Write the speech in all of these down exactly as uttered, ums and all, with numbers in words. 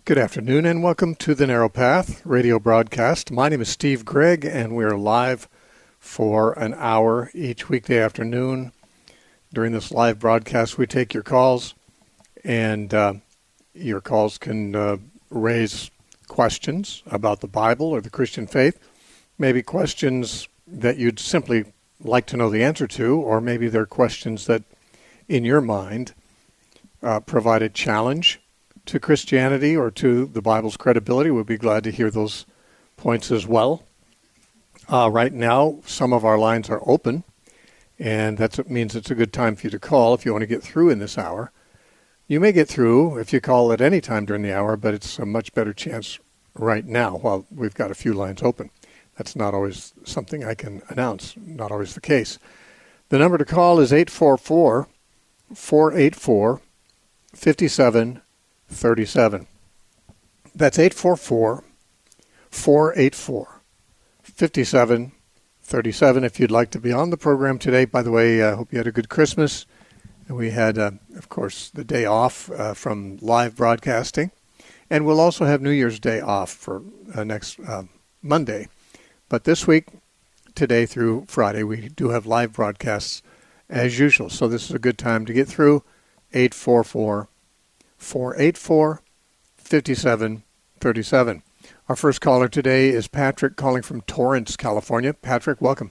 Good afternoon and welcome to the Narrow Path radio broadcast. My name is Steve Gregg and we are live for an hour each weekday afternoon. During this live broadcast, we take your calls, and uh, your calls can uh, raise questions about the Bible or the Christian faith, maybe questions that you'd simply like to know the answer to, or maybe they're questions that, in your mind, uh, provide a challenge to Christianity or to the Bible's credibility. We'd be glad to hear those points as well. Uh, right now, some of our lines are open, and that means it's a good time for you to call if you want to get through in this hour. You may get through if you call at any time during the hour, but it's a much better chance right now while we've got a few lines open. That's not always something I can announce, not always the case. The number to call is eight four four, four eight four, five seven thirty-seven. That's eight four four, four eight four, five seven thirty-seven. If you'd like to be on the program today, by the way, I uh, hope you had a good Christmas. And we had, uh, of course, the day off uh, from live broadcasting. And we'll also have New Year's Day off for uh, next uh, Monday. But this week, today through Friday, we do have live broadcasts as usual. So this is a good time to get through. eight four four, four eight four, five seven thirty-seven. Our first caller today is Patrick, calling from Torrance, California. Patrick, welcome.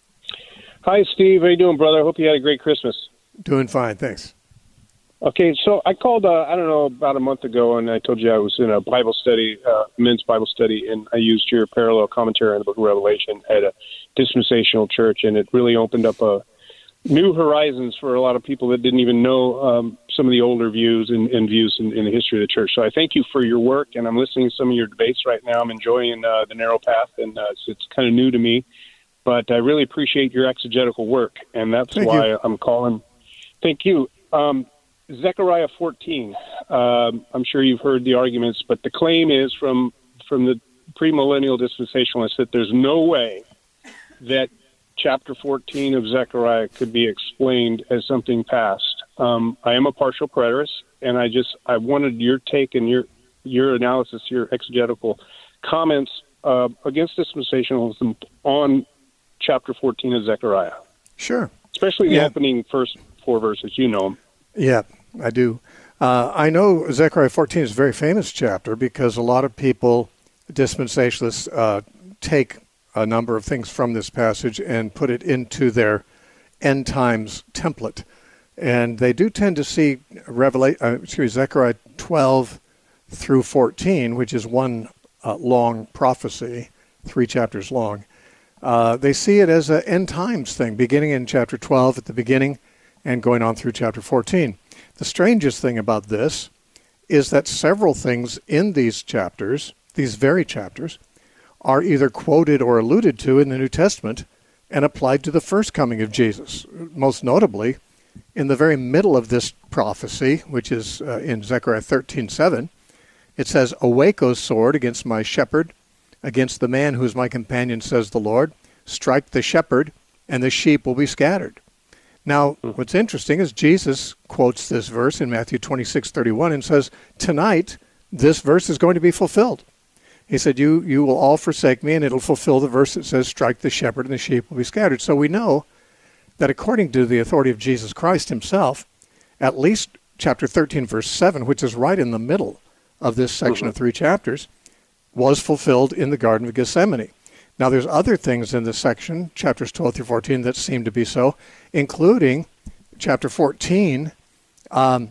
Hi, Steve. How you doing, brother? I hope you had a great Christmas. Doing fine, thanks. Okay, so I called, uh, I don't know, about a month ago, and I told you I was in a Bible study, uh, men's Bible study, and I used your parallel commentary on the book of Revelation at a dispensational church, and it really opened up a new horizons for a lot of people that didn't even know um, some of the older views and, and views in, in the history of the church. So I thank you for your work, and I'm listening to some of your debates right now. I'm enjoying uh, the Narrow Path, and uh, it's, it's kind of new to me, but I really appreciate your exegetical work, and that's thank why you. I'm calling. Thank you. Um, Zechariah fourteen, um, I'm sure you've heard the arguments, but the claim is from, from the premillennial dispensationalists that there's no way that chapter fourteen of Zechariah could be explained as something past. Um, I am a partial preterist, and I just I wanted your take and your your analysis, your exegetical comments uh, against dispensationalism on chapter fourteen of Zechariah. Sure. Especially the yeah. opening first four verses. You know them. Yeah, I do. Uh, I know Zechariah fourteen is a very famous chapter because a lot of people, dispensationalists, uh, take a number of things from this passage and put it into their end times template. And they do tend to see Revela- uh, excuse me, Zechariah twelve through fourteen, which is one uh, long prophecy, three chapters long. Uh, they see it as an end times thing, beginning in chapter twelve at the beginning and going on through chapter fourteen. The strangest thing about this is that several things in these chapters, these very chapters, are either quoted or alluded to in the New Testament and applied to the first coming of Jesus. Most notably, in the very middle of this prophecy, which is uh, in Zechariah thirteen seven, it says, "Awake, O sword, against my shepherd, against the man who is my companion, says the Lord. Strike the shepherd, and the sheep will be scattered." Now, what's interesting is Jesus quotes this verse in Matthew twenty-six thirty-one and says, tonight, this verse is going to be fulfilled. He said, you you will all forsake me, and it'll fulfill the verse that says, strike the shepherd, and the sheep will be scattered. So we know that according to the authority of Jesus Christ himself, at least chapter thirteen, verse seven, which is right in the middle of this section mm-hmm. of three chapters, was fulfilled in the Garden of Gethsemane. Now, there's other things in this section, chapters twelve through fourteen, that seem to be so, including chapter fourteen um,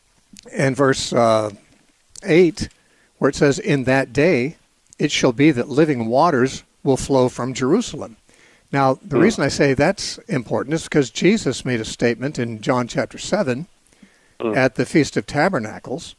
and verse uh, eight, where it says, "In that day it shall be that living waters will flow from Jerusalem." Now, the mm. reason I say that's important is because Jesus made a statement in John chapter seven mm. at the Feast of Tabernacles,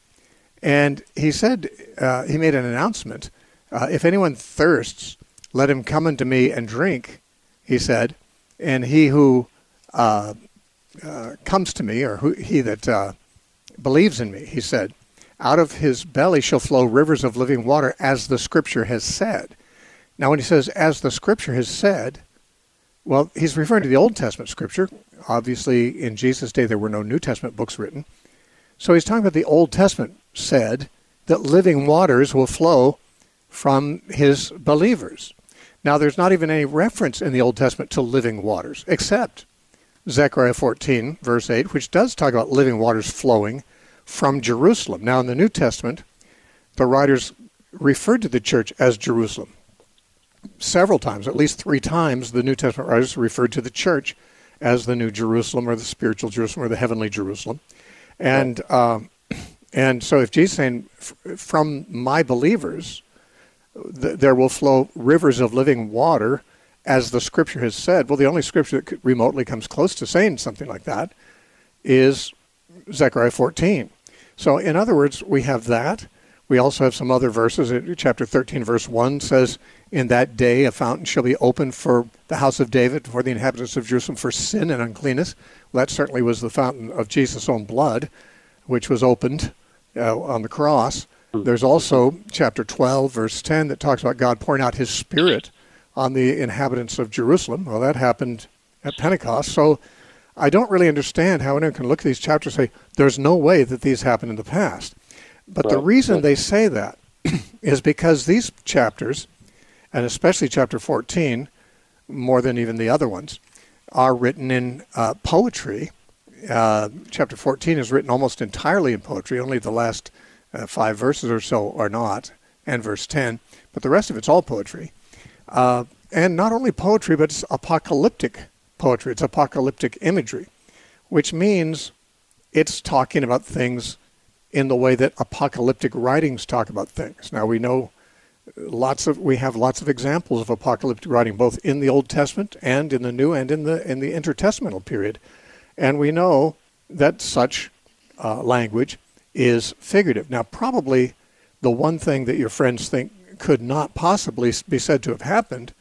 and he said, uh, he made an announcement, uh, if anyone thirsts, let him come unto me and drink, he said, and he who uh, uh, comes to me, or who, he that uh, believes in me, he said, out of his belly shall flow rivers of living water, as the Scripture has said. Now, when he says, as the Scripture has said, well, he's referring to the Old Testament Scripture. Obviously, in Jesus' day, there were no New Testament books written. So he's talking about the Old Testament said, that living waters will flow from his believers. Now, there's not even any reference in the Old Testament to living waters, except Zechariah fourteen, verse eight, which does talk about living waters flowing from Jerusalem. Now, in the New Testament, the writers referred to the church as Jerusalem. Several times, at least three times, the New Testament writers referred to the church as the New Jerusalem, or the spiritual Jerusalem, or the heavenly Jerusalem. And uh, and so if Jesus is saying, from my believers, th- there will flow rivers of living water, as the Scripture has said, well, the only Scripture that remotely comes close to saying something like that is Zechariah fourteen. So in other words, we have that. We also have some other verses. Chapter thirteen, verse one says, in that day a fountain shall be opened for the house of David, for the inhabitants of Jerusalem, for sin and uncleanness. Well, that certainly was the fountain of Jesus' own blood, which was opened uh, on the cross. There's also chapter twelve, verse ten, that talks about God pouring out his Spirit on the inhabitants of Jerusalem. Well, that happened at Pentecost. So I don't really understand how anyone can look at these chapters and say, there's no way that these happened in the past. But right. the reason right. they say that is because these chapters, and especially chapter fourteen, more than even the other ones, are written in uh, poetry. Uh, chapter fourteen is written almost entirely in poetry. Only the last uh, five verses or so are not, and verse ten. But the rest of it's all poetry. Uh, and not only poetry, but it's apocalyptic poetry. It's apocalyptic imagery, which means it's talking about things in the way that apocalyptic writings talk about things. Now, we know lots of we have lots of examples of apocalyptic writing, both in the Old Testament and in the New, and in the in the intertestamental period, and we know that such uh, language is figurative. Now, probably the one thing that your friends think could not possibly be said to have happened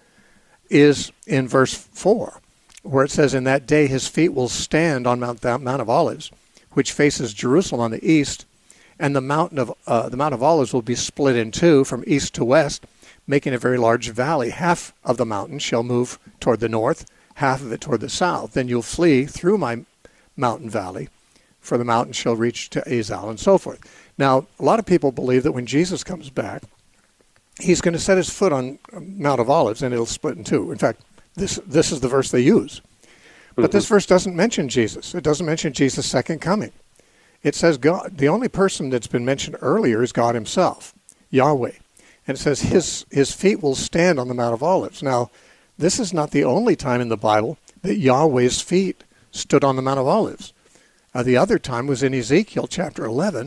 is in verse four, where it says, "In that day his feet will stand on Mount Mount of Olives, which faces Jerusalem on the east." And the mountain of uh, the Mount of Olives will be split in two from east to west, making a very large valley. Half of the mountain shall move toward the north, half of it toward the south. Then you'll flee through my mountain valley, for the mountain shall reach to Azal, and so forth. Now, a lot of people believe that when Jesus comes back, he's going to set his foot on Mount of Olives, and it'll split in two. In fact, this this is the verse they use. But mm-hmm. this verse doesn't mention Jesus. It doesn't mention Jesus' second coming. It says God. The only person that's been mentioned earlier is God himself, Yahweh. And it says his his feet will stand on the Mount of Olives. Now, this is not the only time in the Bible that Yahweh's feet stood on the Mount of Olives. Uh, the other time was in Ezekiel chapter eleven.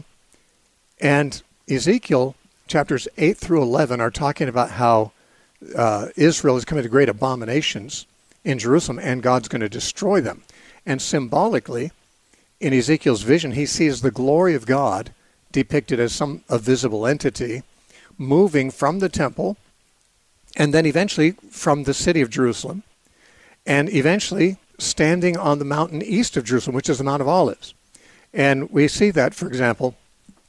And Ezekiel chapters eight through eleven are talking about how uh, Israel has committed great abominations in Jerusalem, and God's going to destroy them. And symbolically, in Ezekiel's vision, he sees the glory of God depicted as some a visible entity moving from the temple, and then eventually from the city of Jerusalem, and eventually standing on the mountain east of Jerusalem, which is the Mount of Olives. And we see that, for example,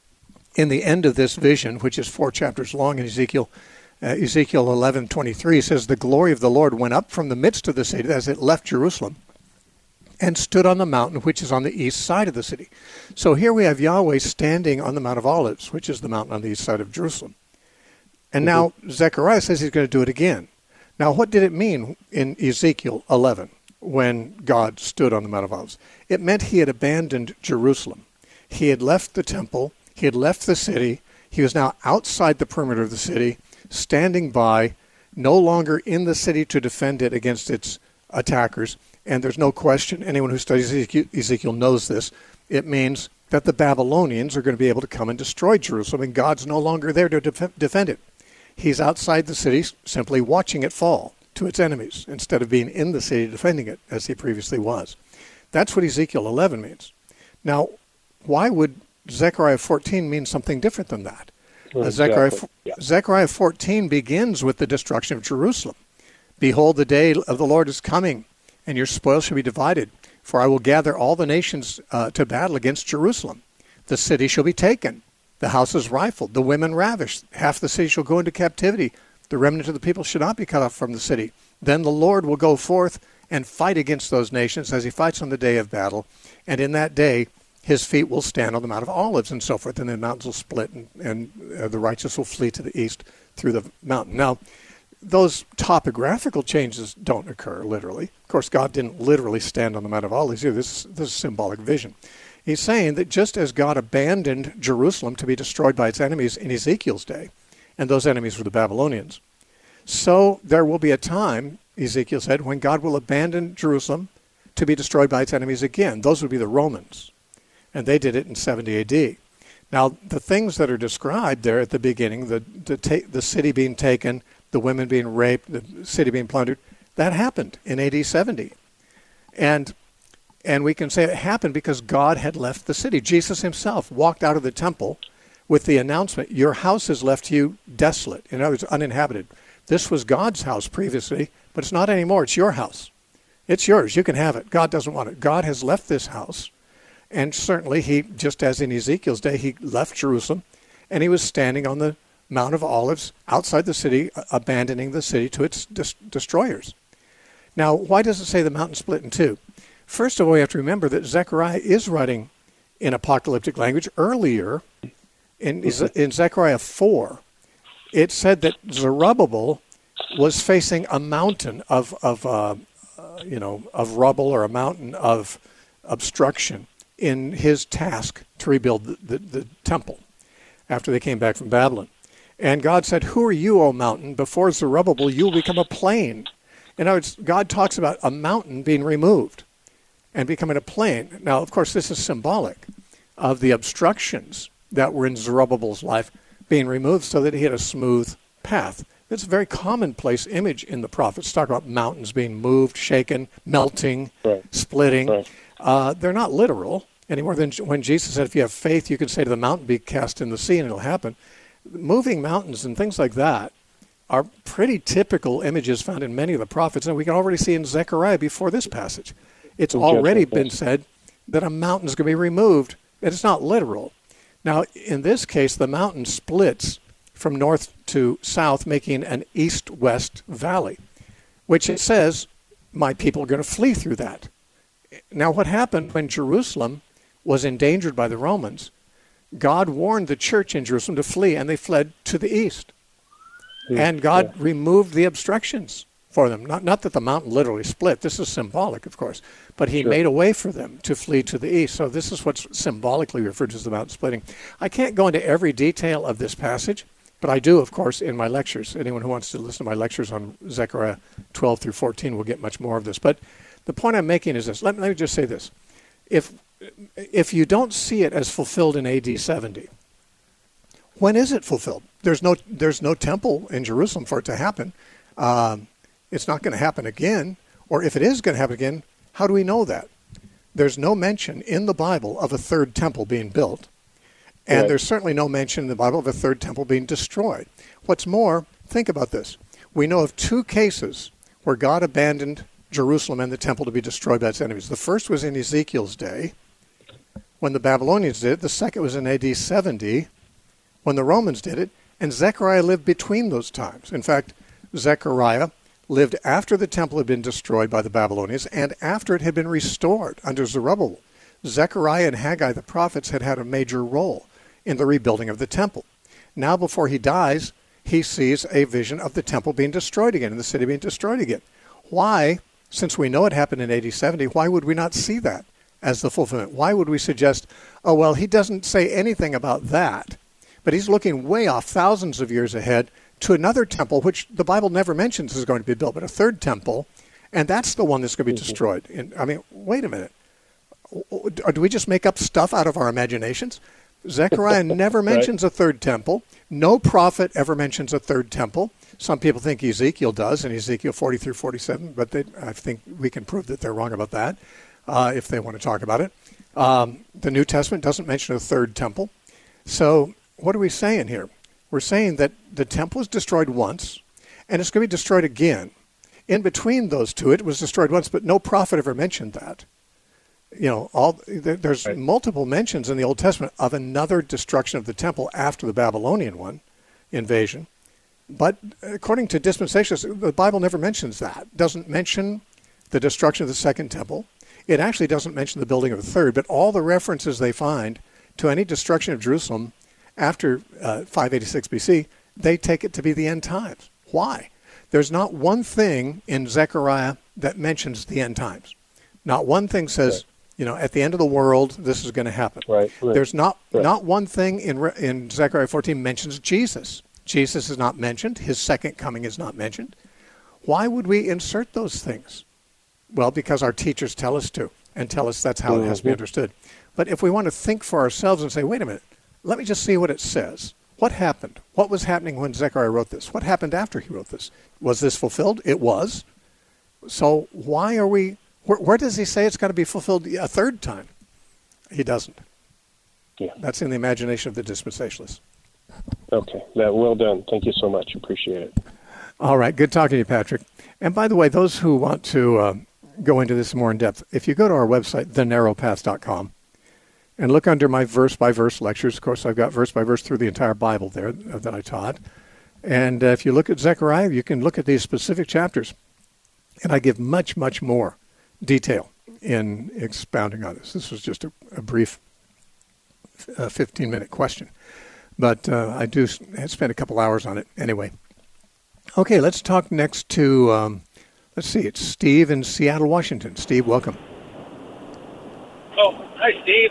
in the end of this vision, which is four chapters long in Ezekiel, uh, Ezekiel eleven twenty-three says, "The glory of the Lord went up from the midst of the city as it left Jerusalem, and stood on the mountain which is on the east side of the city." So here we have Yahweh standing on the Mount of Olives, which is the mountain on the east side of Jerusalem. And now Zechariah says he's going to do it again. Now, what did it mean in Ezekiel eleven when God stood on the Mount of Olives? It meant he had abandoned Jerusalem. He had left the temple. He had left the city. He was now outside the perimeter of the city, standing by, no longer in the city to defend it against its attackers. And there's no question, anyone who studies Ezekiel knows this, it means that the Babylonians are going to be able to come and destroy Jerusalem, and God's no longer there to def- defend it. He's outside the city, simply watching it fall to its enemies, instead of being in the city defending it, as he previously was. That's what Ezekiel eleven means. Now, why would Zechariah fourteen mean something different than that? Well, uh, Zechariah, exactly. yeah. Zechariah fourteen begins with the destruction of Jerusalem. "Behold, the day of the Lord is coming, and your spoil shall be divided. For I will gather all the nations uh, to battle against Jerusalem. The city shall be taken, the houses rifled, the women ravished. Half the city shall go into captivity. The remnant of the people shall not be cut off from the city. Then the Lord will go forth and fight against those nations as he fights on the day of battle. And in that day his feet will stand on the Mount of Olives and so forth, and the mountains will split, and, and uh, the righteous will flee to the east through the mountain. Now, those topographical changes don't occur literally. Of course, God didn't literally stand on the Mount of Olives either. This, this is symbolic vision. He's saying that just as God abandoned Jerusalem to be destroyed by its enemies in Ezekiel's day, and those enemies were the Babylonians, so there will be a time, Ezekiel said, when God will abandon Jerusalem to be destroyed by its enemies again. Those would be the Romans. And they did it in seventy A D. Now, the things that are described there at the beginning, the, the, ta- the city being taken, the women being raped, the city being plundered, that happened in A D seventy. And and we can say it happened because God had left the city. Jesus himself walked out of the temple with the announcement, your house is left to you desolate. In other words, uninhabited. This was God's house previously, but it's not anymore. It's your house. It's yours. You can have it. God doesn't want it. God has left this house. And certainly he, just as in Ezekiel's day, he left Jerusalem, and he was standing on the Mount of Olives outside the city, abandoning the city to its dis- destroyers. Now, why does it say the mountain split in two? First of all, we have to remember that Zechariah is writing in apocalyptic language. Earlier, in, in Zechariah four, it said that Zerubbabel was facing a mountain of, of uh, uh, you know, of rubble, or a mountain of obstruction in his task to rebuild the, the, the temple after they came back from Babylon. And God said, who are you, O mountain? Before Zerubbabel, you will become a plain. In other words, God talks about a mountain being removed and becoming a plain. Now, of course, this is symbolic of the obstructions that were in Zerubbabel's life being removed so that he had a smooth path. It's a very commonplace image in the prophets. Talk about mountains being moved, shaken, melting, right. splitting. Right. Uh, they're not literal any more than when Jesus said, if you have faith, you can say to the mountain, be cast in the sea, and it'll happen. Moving mountains and things like that are pretty typical images found in many of the prophets, and we can already see in Zechariah before this passage. It's already been said that a mountain is going to be removed, and it's not literal. Now, in this case, the mountain splits from north to south, making an east-west valley, which it says, my people are going to flee through that. Now, what happened when Jerusalem was endangered by the Romans? God warned the church in Jerusalem to flee, and they fled to the east. Yeah, and God yeah. removed the obstructions for them. Not, not that the mountain literally split. This is symbolic, of course. But he sure. made a way for them to flee to the east. So this is what's symbolically referred to as the mountain splitting. I can't go into every detail of this passage, but I do, of course, in my lectures. Anyone who wants to listen to my lectures on Zechariah twelve through fourteen will get much more of this. But the point I'm making is this. Let me, let me just say this. If if you don't see it as fulfilled in A D seventy, when is it fulfilled? There's no there's no temple in Jerusalem for it to happen. Um, it's not going to happen again. Or if it is going to happen again, how do we know that? There's no mention in the Bible of a third temple being built. And right. there's certainly no mention in the Bible of a third temple being destroyed. What's more, think about this. We know of two cases where God abandoned Jerusalem and the temple to be destroyed by its enemies. The first was in Ezekiel's day, when the Babylonians did it. The second was in A D seventy, when the Romans did it. And Zechariah lived between those times. In fact, Zechariah lived after the temple had been destroyed by the Babylonians and after it had been restored under Zerubbabel. Zechariah and Haggai, the prophets, had had a major role in the rebuilding of the temple. Now, before he dies, he sees a vision of the temple being destroyed again and the city being destroyed again. Why, since we know it happened in A D seventy, why would we not see that as the fulfillment? Why would we suggest, oh, well, he doesn't say anything about that, but he's looking way off thousands of years ahead to another temple, which the Bible never mentions is going to be built, but a third temple, and that's the one that's going to be destroyed. And, I mean, wait a minute. Or do we just make up stuff out of our imaginations? Zechariah never mentions right. a third temple. No prophet ever mentions a third temple. Some people think Ezekiel does in Ezekiel forty through forty-seven, but they, I think we can prove that they're wrong about that uh, if they want to talk about it. Um, the New Testament doesn't mention a third temple. So what are we saying here? We're saying that the temple was destroyed once, and it's going to be destroyed again. In between those two, it was destroyed once, but no prophet ever mentioned that. You know, all there's right. multiple mentions in the Old Testament of another destruction of the temple after the Babylonian one, invasion. But according to dispensationalists, the Bible never mentions that. It doesn't mention the destruction of the second temple. It actually doesn't mention the building of a third, but all the references they find to any destruction of Jerusalem after uh, five eighty-six B C, they take it to be the end times. Why? There's not one thing in Zechariah that mentions the end times. Not one thing says, right. you know, at the end of the world, this is going to happen. Right. right. There's not right. not one thing in in Zechariah fourteen mentions Jesus. Jesus is not mentioned. His second coming is not mentioned. Why would we insert those things? Well, because our teachers tell us to, and tell us that's how mm-hmm. it has to be understood. But if we want to think for ourselves and say, wait a minute, let me just see what it says. What happened? What was happening when Zechariah wrote this? What happened after he wrote this? Was this fulfilled? It was. So why are we, where, where does he say it's got to be fulfilled a third time? He doesn't. Yeah. That's in the imagination of the dispensationalists. Okay. Yeah, well done. Thank you so much. Appreciate it. All right. Good talking to you, Patrick. And by the way, those who want to uh, go into this more in depth, if you go to our website, the narrow path dot com, and look under my verse-by-verse lectures. Of course, I've got verse-by-verse through the entire Bible there that I taught. And uh, if you look at Zechariah, you can look at these specific chapters. And I give much, much more detail in expounding on this. This was just a, a brief uh, fifteen-minute question. But uh, I do spend a couple hours on it anyway. Okay, let's talk next to, um, let's see, it's Steve in Seattle, Washington. Steve, welcome. Oh, hi, Steve.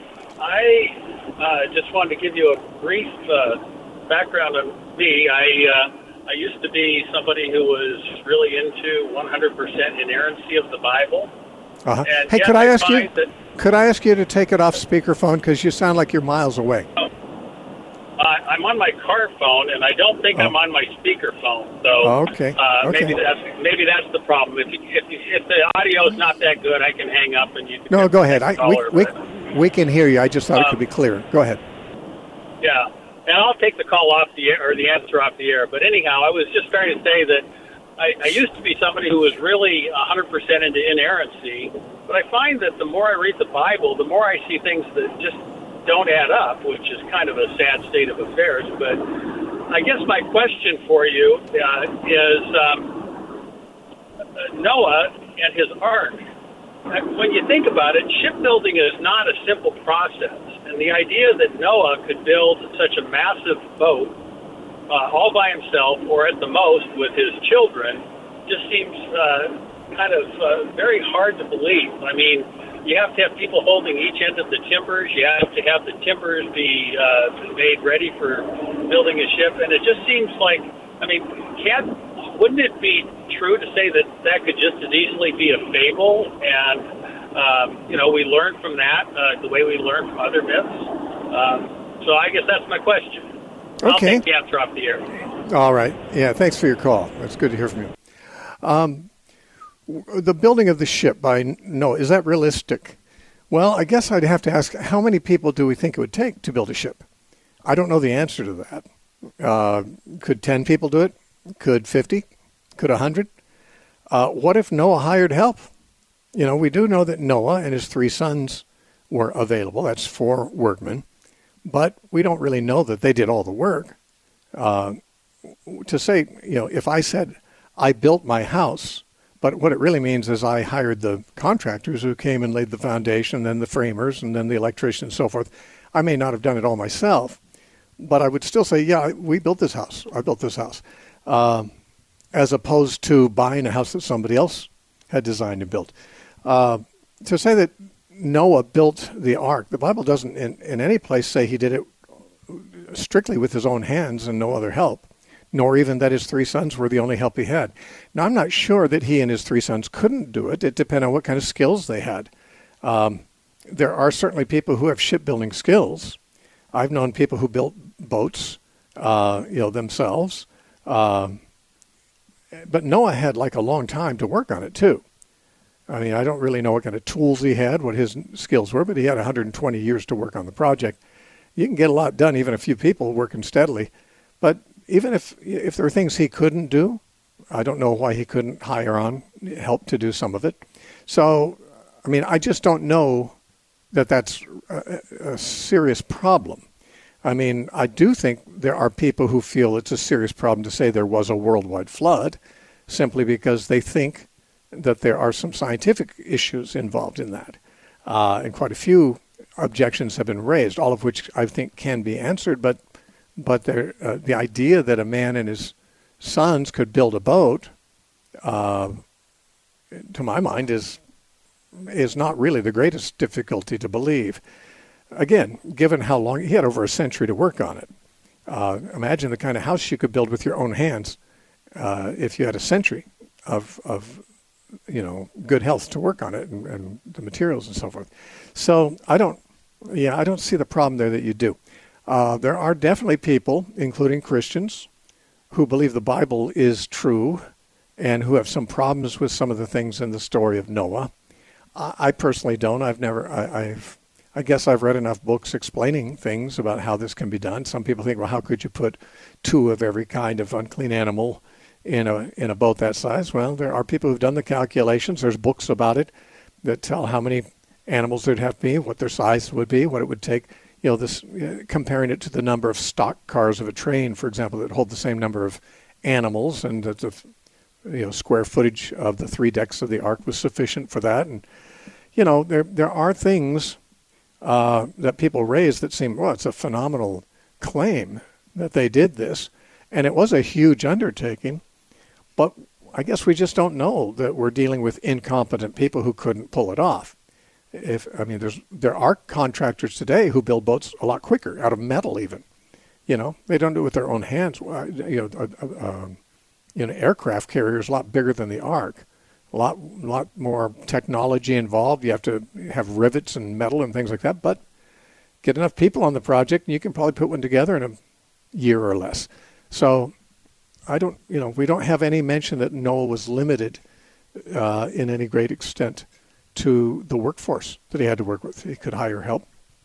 I uh, just wanted to give you a brief uh, background on me. I uh, I used to be somebody who was really into one hundred percent inerrancy of the Bible. Uh-huh. Hey, could I, I ask you? That, could I ask you to take it off speakerphone because you sound like you're miles away? Oh, uh, I'm on my car phone, and I don't think oh. I'm on my speaker phone. So oh, okay. Uh, okay. maybe that's maybe that's the problem. If you, if you, if the audio is not that good, I can hang up and you. Can no, go ahead. I, caller, we, we, we can hear you. I just thought um, it could be clear. Go ahead. Yeah, and I'll take the call off the air, or the answer off the air. But anyhow, I was just trying to say that I, I used to be somebody who was really one hundred percent into inerrancy, but I find that the more I read the Bible, the more I see things that just don't add up, which is kind of a sad state of affairs. But I guess my question for you uh, is um, Noah and his ark. When you think about it, shipbuilding is not a simple process. And the idea that Noah could build such a massive boat uh, all by himself, or at the most with his children, just seems uh, kind of uh, very hard to believe. I mean, you have to have people holding each end of the timbers. You have to have the timbers be uh, made ready for building a ship. And it just seems like, I mean, can't, wouldn't it be true to say that that could just as easily be a fable? And, um, you know, we learn from that uh, the way we learn from other myths. Um, so I guess that's my question. Okay. I'll take the answer off the air. All right. Yeah, thanks for your call. It's good to hear from you. Um, the building of the ship by Noah, is that realistic? Well, I guess I'd have to ask, how many people do we think it would take to build a ship? I don't know the answer to that. Uh, could ten people do it? Could fifty? Could one hundred? Uh, what if Noah hired help? You know, we do know that Noah and his three sons were available. That's four workmen. But we don't really know that they did all the work. Uh, to say, you know, if I said I built my house, but what it really means is I hired the contractors who came and laid the foundation, then the framers, and then the electrician and so forth. I may not have done it all myself, but I would still say, yeah, we built this house. I built this house. Um, as opposed to buying a house that somebody else had designed and built. Uh, to say that Noah built the ark, the Bible doesn't in, in any place say he did it strictly with his own hands and no other help, nor even that his three sons were the only help he had. Now, I'm not sure that he and his three sons couldn't do it. It depends on what kind of skills they had. Um, there are certainly people who have shipbuilding skills. I've known people who built boats, uh, you know, themselves. Um, but Noah had like a long time to work on it too. I mean, I don't really know what kind of tools he had, what his skills were, but he had one hundred twenty years to work on the project. You can get a lot done, even a few people working steadily. But even if if there are things he couldn't do, I don't know why he couldn't hire on help to do some of it. So, I mean, I just don't know that that's a, a serious problem. I mean, I do think there are people who feel it's a serious problem to say there was a worldwide flood simply because they think that there are some scientific issues involved in that. Uh, and quite a few objections have been raised, all of which I think can be answered. But but there, uh, the idea that a man and his sons could build a boat, uh, to my mind, is is not really the greatest difficulty to believe. Again, given how long, he had over a century to work on it. Uh, imagine the kind of house you could build with your own hands uh, if you had a century of, of, you know, good health to work on it and, and the materials and so forth. So I don't, yeah, I don't see the problem there that you do. Uh, there are definitely people, including Christians, who believe the Bible is true and who have some problems with some of the things in the story of Noah. I, I personally don't. I've never, I, I've, I guess I've read enough books explaining things about how this can be done. Some people think, well, how could you put two of every kind of unclean animal in a in a boat that size? Well, there are people who've done the calculations. There's books about it that tell how many animals there'd have to be, what their size would be, what it would take. You know, this uh, comparing it to the number of stock cars of a train, for example, that hold the same number of animals, and that the you know square footage of the three decks of the ark was sufficient for that. And you know, there there are things Uh, that people raise that seem, well, it's a phenomenal claim that they did this. And it was a huge undertaking. But I guess we just don't know that we're dealing with incompetent people who couldn't pull it off. If I mean, there's there are contractors today who build boats a lot quicker, out of metal even. You know, they don't do it with their own hands. You know, uh, uh, you know, aircraft carriers a lot bigger than the Ark. A lot, lot more technology involved. You have to have rivets and metal and things like that. But get enough people on the project, and you can probably put one together in a year or less. So I don't, you know, we don't have any mention that Noah was limited uh, in any great extent to the workforce that he had to work with. He could hire help,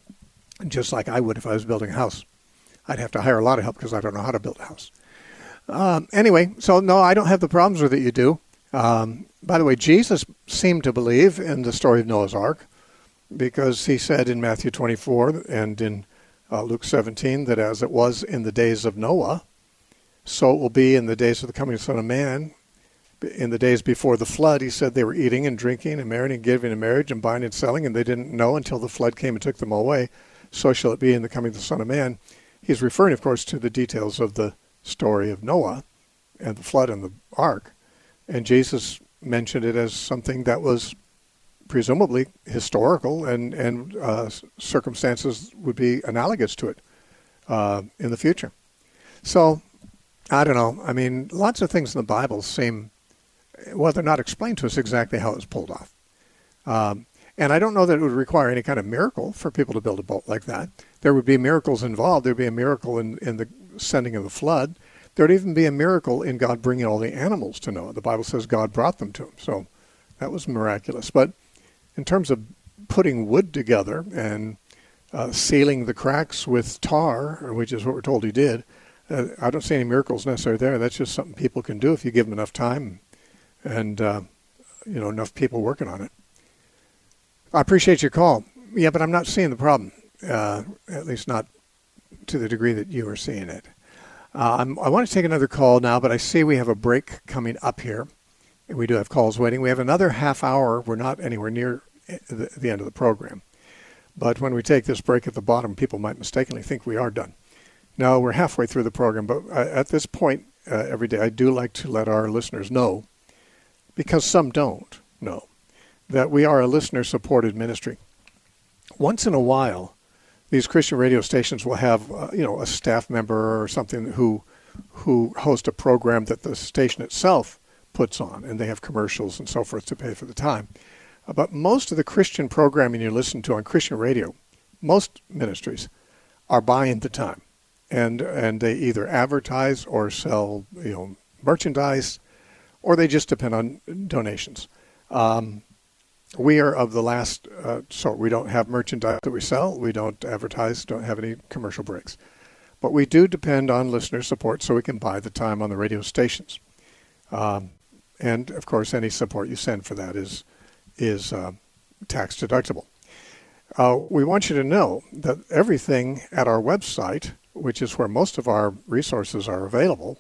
just like I would if I was building a house. I'd have to hire a lot of help because I don't know how to build a house. Um, anyway, so no, I don't have the problems with it you do. Um, by the way, Jesus seemed to believe in the story of Noah's Ark because he said in Matthew twenty-four and in uh, Luke seventeen that as it was in the days of Noah, so it will be in the days of the coming Son of Man. In the days before the flood, he said they were eating and drinking and marrying and giving in marriage and buying and selling, and they didn't know until the flood came and took them away. So shall it be in the coming of the Son of Man. He's referring, of course, to the details of the story of Noah and the flood and the ark. And Jesus mentioned it as something that was presumably historical, and, and uh, circumstances would be analogous to it uh, in the future. So, I don't know. I mean, lots of things in the Bible seem, well, they're not explained to us exactly how it was pulled off. Um, and I don't know that it would require any kind of miracle for people to build a boat like that. There would be miracles involved. There would be a miracle in, in the sending of the flood. There would even be a miracle in God bringing all the animals to Noah. The Bible says God brought them to him. So that was miraculous. But in terms of putting wood together and uh, sealing the cracks with tar, which is what we're told he did, uh, I don't see any miracles necessary there. That's just something people can do if you give them enough time and, uh, you know, enough people working on it. I appreciate your call. Yeah, but I'm not seeing the problem, uh, at least not to the degree that you are seeing it. Uh, I'm, I want to take another call now, but I see we have a break coming up here. We do have calls waiting. We have another half hour. We're not anywhere near the, the end of the program. But when we take this break at the bottom, people might mistakenly think we are done. No, we're halfway through the program. But at this point uh, every day, I do like to let our listeners know, because some don't know, that we are a listener-supported ministry. Once in a while, these Christian radio stations will have, uh, you know, a staff member or something who who host a program that the station itself puts on, and they have commercials and so forth to pay for the time. Uh, but most of the Christian programming you listen to on Christian radio, most ministries, are buying the time, and and they either advertise or sell, you know, merchandise, or they just depend on donations. Um, We are of the last uh, sort. We don't have merchandise that we sell. We don't advertise, don't have any commercial breaks. But we do depend on listener support so we can buy the time on the radio stations. Um, and, of course, any support you send for that is is uh, tax deductible. Uh, we want you to know that everything at our website, which is where most of our resources are available,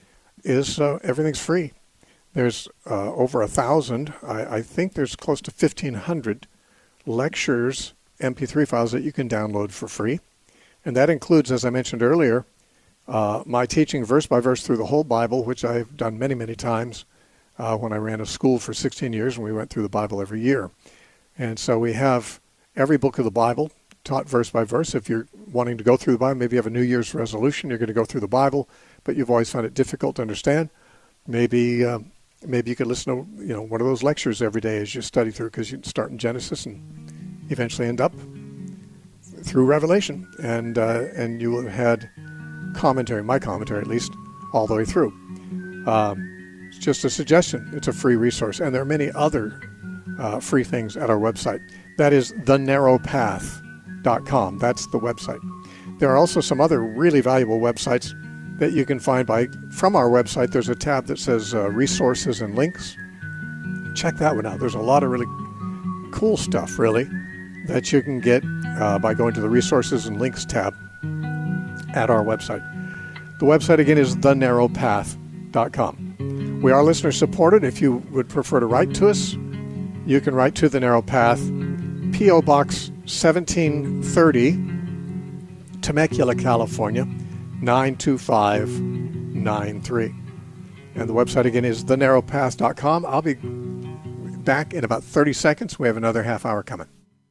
is uh, everything's free. There's uh, over a thousand, I, I think there's close to fifteen hundred lectures M P three files that you can download for free. And that includes, as I mentioned earlier, uh, my teaching verse by verse through the whole Bible, which I've done many, many times uh, when I ran a school for sixteen years, and we went through the Bible every year. And so we have every book of the Bible taught verse by verse. If you're wanting to go through the Bible, maybe you have a New Year's resolution, you're going to go through the Bible, but you've always found it difficult to understand. Maybe uh, maybe you could listen to you know one of those lectures every day as you study through, because you start in Genesis and eventually end up through Revelation, and uh, and you will have had commentary, my commentary at least, all the way through. Um, it's just a suggestion. It's a free resource, and there are many other uh, free things at our website. That is the narrow path dot com. That's the website. There are also some other really valuable websites that you can find by from our website. There's a tab that says uh, resources and links. Check that one out. There's a lot of really cool stuff, really, that you can get uh, by going to the resources and links tab at our website. The website again is the narrow path dot com. We are listener supported. If you would prefer to write to us, you can write to The Narrow Path, P O Box seventeen thirty, Temecula, California, nine two five nine three. And the website again is the narrow path dot com. I'll be back in about thirty seconds. We have another half hour coming.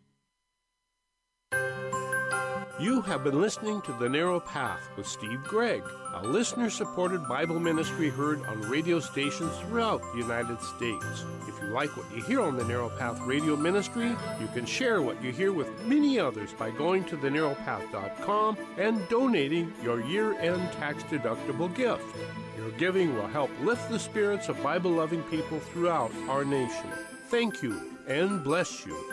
You have been listening to The Narrow Path with Steve Gregg, a listener-supported Bible ministry heard on radio stations throughout the United States. If you like what you hear on The Narrow Path radio ministry, you can share what you hear with many others by going to the narrow path dot com and donating your year-end tax-deductible gift. Your giving will help lift the spirits of Bible-loving people throughout our nation. Thank you, and bless you.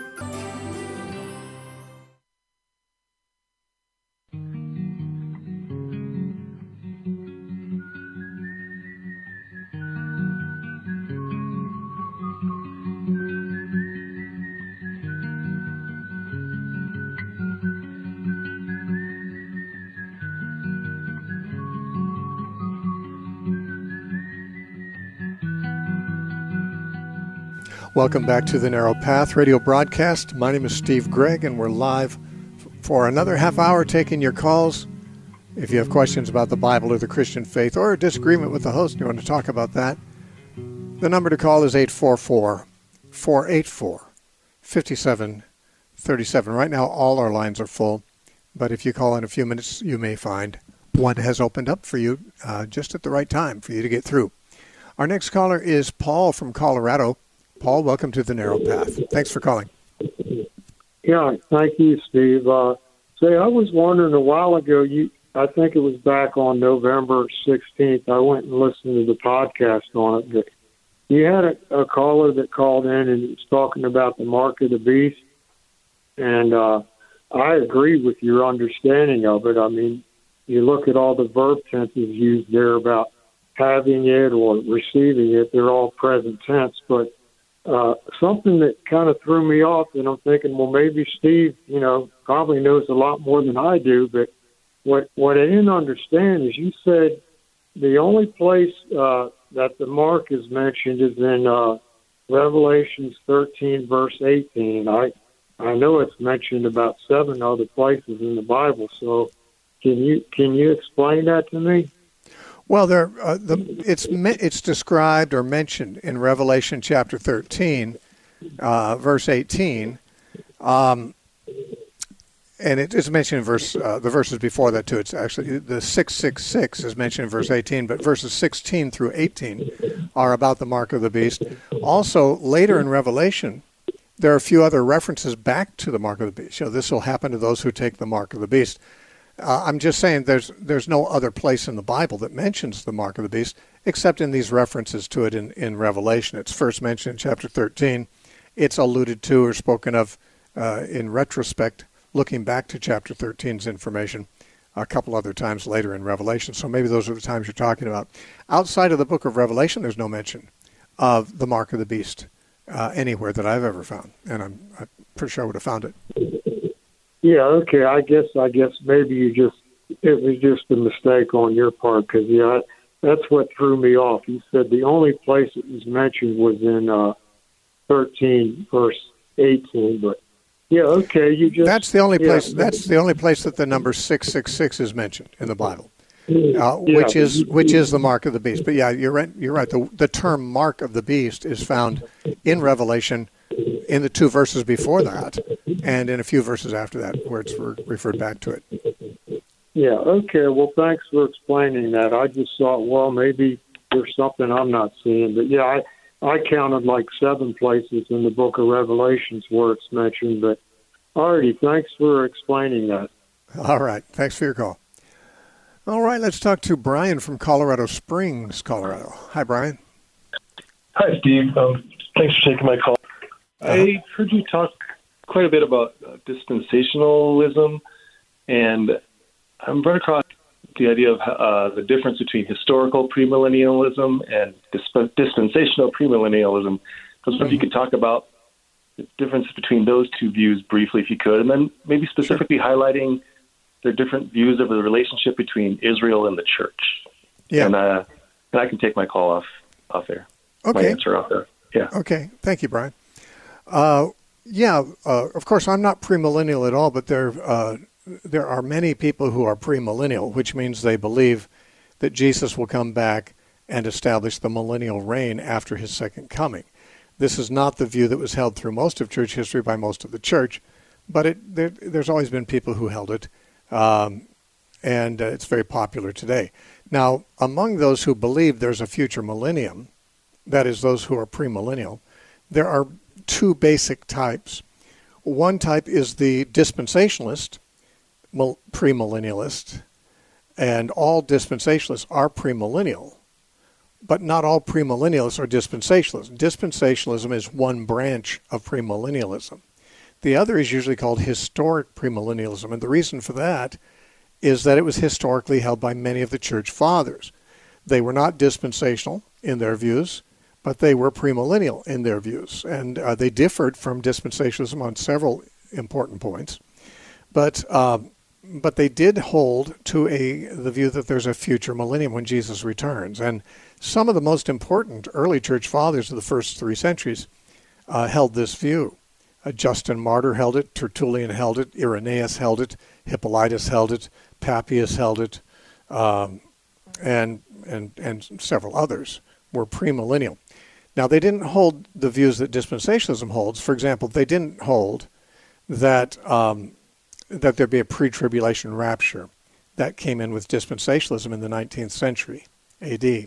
Welcome back to the Narrow Path radio broadcast. My name is Steve Gregg, and we're live for another half hour taking your calls. If you have questions about the Bible or the Christian faith, or a disagreement with the host and you want to talk about that, the number to call is eight four four, four eight four, five seven three seven. Right now, all our lines are full, but if you call in a few minutes, you may find one has opened up for you uh, just at the right time for you to get through. Our next caller is Paul from Colorado. Paul, welcome to the Narrow Path. Thanks for calling. Yeah, thank you, Steve. Uh, say, I was wondering a while ago, you, I think it was back on November sixteenth, I went and listened to the podcast on it, but you had a, a caller that called in and was talking about the mark of the beast, and uh, I agree with your understanding of it. I mean, you look at all the verb tenses used there about having it or receiving it, they're all present tense, but Uh, something that kind of threw me off, and I'm thinking, well, maybe Steve, you know, probably knows a lot more than I do, but what what I didn't understand is you said the only place uh, that the mark is mentioned is in uh, Revelations thirteen, verse eighteen. I I know it's mentioned about seven other places in the Bible, so can you can you explain that to me? Well, there, uh, the, it's it's described or mentioned in Revelation chapter thirteen, uh, verse eighteen, um, and it is mentioned in verse uh, the verses before that too. It's actually the six six six is mentioned in verse eighteen, but verses sixteen through eighteen are about the mark of the beast. Also, later in Revelation, there are a few other references back to the mark of the beast. You know, this will happen to those who take the mark of the beast. Uh, I'm just saying there's there's no other place in the Bible that mentions the mark of the beast except in these references to it in, in Revelation. It's first mentioned in chapter thirteen. It's alluded to or spoken of uh, in retrospect, looking back to chapter thirteen's information a couple other times later in Revelation. So maybe those are the times you're talking about. Outside of the book of Revelation, there's no mention of the mark of the beast uh, anywhere that I've ever found. And I'm, I'm pretty sure I would have found it. Yeah, okay. I guess I guess maybe you just it was just a mistake on your part, because yeah, that's what threw me off. You said the only place it was mentioned was in uh, thirteen, verse eighteen, but Yeah, okay. You just that's the only yeah. place. That's the only place that the number six six six is mentioned in the Bible, uh, yeah, which is which is the mark of the beast. But yeah, you're right. You're right. The the term "mark of the beast" is found in Revelation, in the two verses before that, and in a few verses after that, where it's re- referred back to it. Yeah. Okay. Well, thanks for explaining that. I just thought, well, maybe there's something I'm not seeing, but yeah, I. I counted like seven places in the book of Revelations where it's mentioned, but alrighty, thanks for explaining that. All right, thanks for your call. All right, let's talk to Brian from Colorado Springs, Colorado. Hi, Brian. Hi, Steve. Um, thanks for taking my call. Uh-huh. I heard you talk quite a bit about uh, dispensationalism, and I'm right across the idea of uh, the difference between historical premillennialism and disp- dispensational premillennialism. I was wondering if you could talk about the difference between those two views briefly, if you could, and then maybe specifically sure. highlighting their different views of the relationship between Israel and the church. Yeah. And, uh, and I can take my call off, off there. Okay. My answer off there. Yeah. Okay. Thank you, Brian. Uh, yeah, uh, of course, I'm not premillennial at all, but there uh, there are many people who are premillennial, which means they believe that Jesus will come back and establish the millennial reign after his second coming. This is not the view that was held through most of church history by most of the church, but it, there, there's always been people who held it, um, and uh, it's very popular today. Now, among those who believe there's a future millennium, that is, those who are premillennial, there are two basic types. One type is the dispensationalist, premillennialist, and all dispensationalists are premillennial, but not all premillennialists are dispensationalists. Dispensationalism is one branch of premillennialism. The other is usually called historic premillennialism, and the reason for that is that it was historically held by many of the church fathers. They were not dispensational in their views, but they were premillennial in their views, and uh, they differed from dispensationalism on several important points. But uh, but they did hold to a the view that there's a future millennium when Jesus returns. And some of the most important early church fathers of the first three centuries uh, held this view. Uh, Justin Martyr held it, Tertullian held it, Irenaeus held it, Hippolytus held it, Papias held it, um, and and and several others were premillennial. Now, they didn't hold the views that dispensationalism holds. For example, they didn't hold that um, that there'd be a pre-tribulation rapture. That came in with dispensationalism in the nineteenth century A D.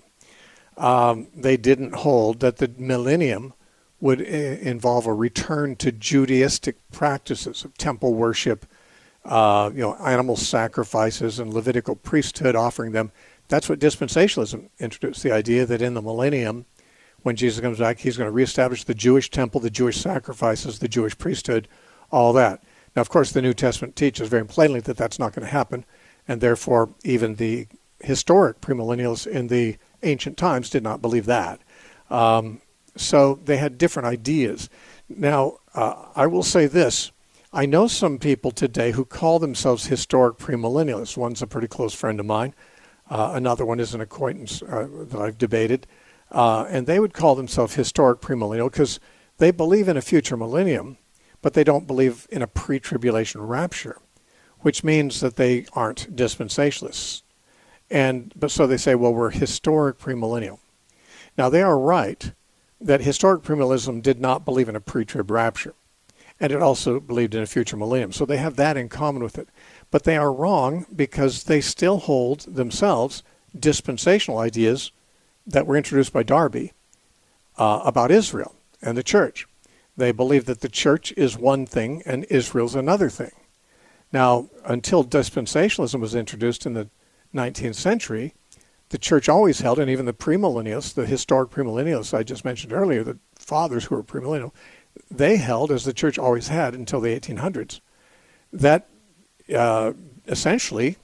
Um, they didn't hold that the millennium would I- involve a return to Judaistic practices of temple worship, uh, you know, animal sacrifices and Levitical priesthood, offering them. That's what dispensationalism introduced, the idea that in the millennium, when Jesus comes back, he's going to reestablish the Jewish temple, the Jewish sacrifices, the Jewish priesthood, all that. Now, of course, the New Testament teaches very plainly that that's not going to happen, and therefore even the historic premillennialists in the ancient times did not believe that. Um, so they had different ideas. Now, uh, I will say this. I know some people today who call themselves historic premillennialists. One's a pretty close friend of mine. Uh, another one is an acquaintance uh, that I've debated. Uh, and they would call themselves historic premillennial because they believe in a future millennium, but they don't believe in a pre-tribulation rapture, which means that they aren't dispensationalists. And but so they say, well, we're historic premillennial. Now, they are right that historic premillennialism did not believe in a pre-trib rapture, and it also believed in a future millennium. So they have that in common with it. But they are wrong because they still hold themselves dispensational ideas that were introduced by Darby uh, about Israel and the church. They believe that the church is one thing and Israel's another thing. Now, until dispensationalism was introduced in the nineteenth century, the church always held, and even the premillennialists, the historic premillennialists I just mentioned earlier, the fathers who were premillennial, they held, as the church always had until the eighteen hundreds, that uh, essentially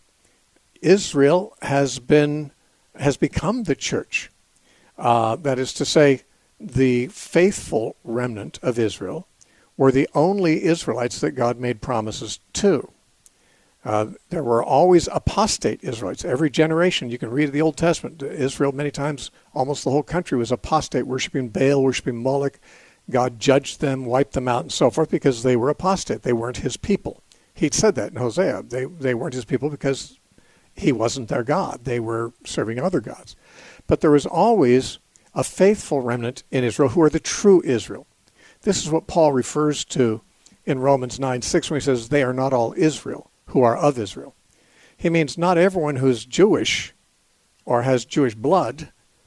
Israel has been has become the church. Uh, that is to say, the faithful remnant of Israel were the only Israelites that God made promises to. Uh, there were always apostate Israelites. Every generation, you can read the Old Testament, Israel many times, almost the whole country was apostate, worshiping Baal, worshiping Moloch, God judged them, wiped them out, and so forth because they were apostate. They weren't his people. He'd said that in Hosea. They, they weren't his people because he wasn't their God. They were serving other gods. But there was always a faithful remnant in Israel who are the true Israel. This is what Paul refers to in Romans nine six when he says, they are not all Israel who are of Israel. He means not everyone who's Jewish or has Jewish blood